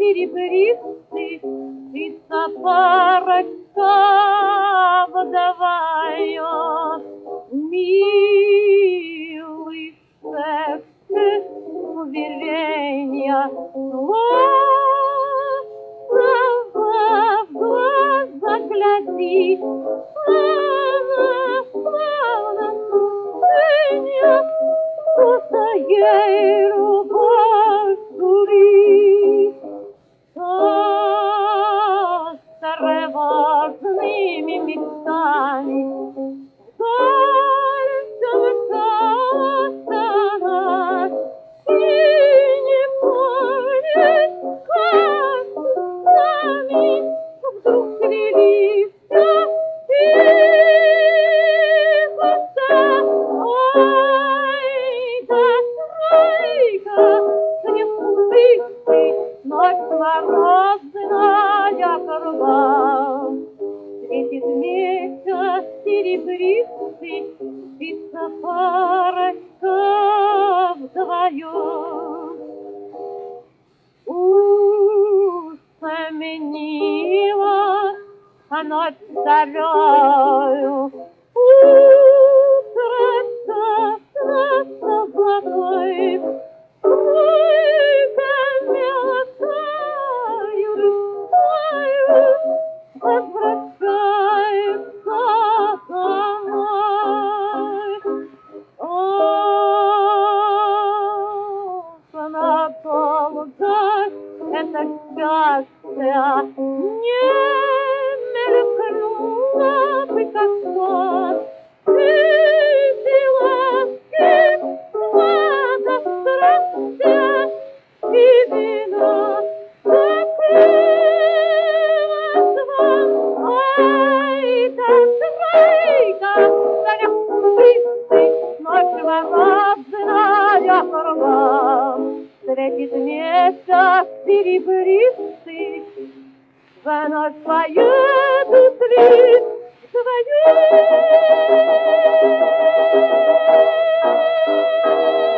серебристый, птица парочка водовая, милый секс, уверенья, в глаза гляди, славно, сыня, кто-то ей любовь сурит. С тревожными мечтами дальше мчалась и не помнит, как сами вдруг слились ночь морозная кругом. Светит месяц серебристый, птица парочка вдвоем. Усоменила ночь зарёю, утро часто золотой, возвращается домой. Ох, надолго это счастье не мелькнуло бы, как сон. И вина закрылась вам, ай да тройка, серебристый, ночь морозная кругом. Светит месяц серебристый, вновь поедут ли вдвоем.